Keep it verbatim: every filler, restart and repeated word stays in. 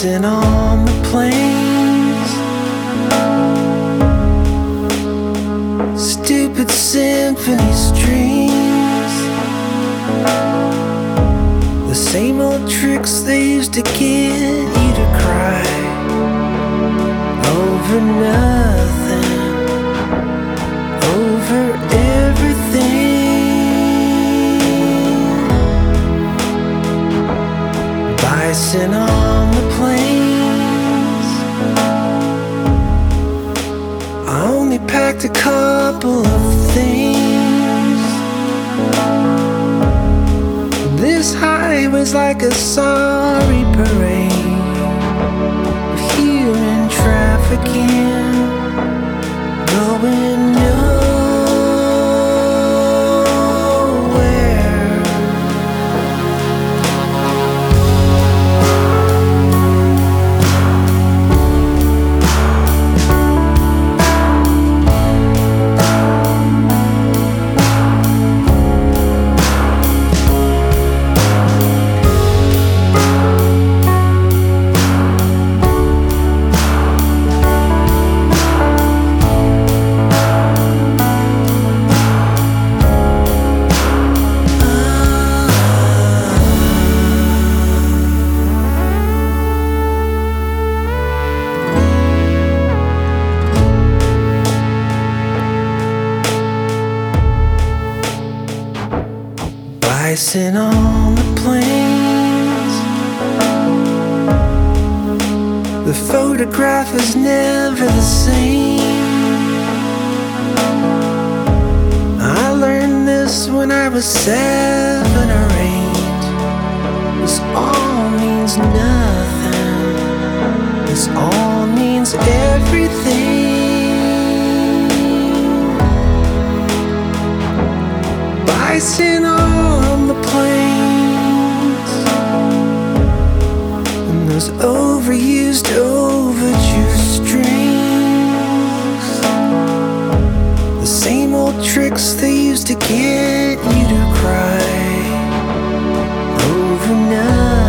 Bison on the plains, stupid symphony strings, the same old tricks they used to get you to cry over nothing, over everything. Bison on the plains, I only packed a couple of things. This highway's like a sorry parade of human trafficking, going nowhere. Bison on the plains, the photograph is never the same. I learned this when I was seven or eight. This all means nothing, this all means everything. Bison on the plains, and those overused, overjuiced strings, the same old tricks they used to get you to cry over nothing.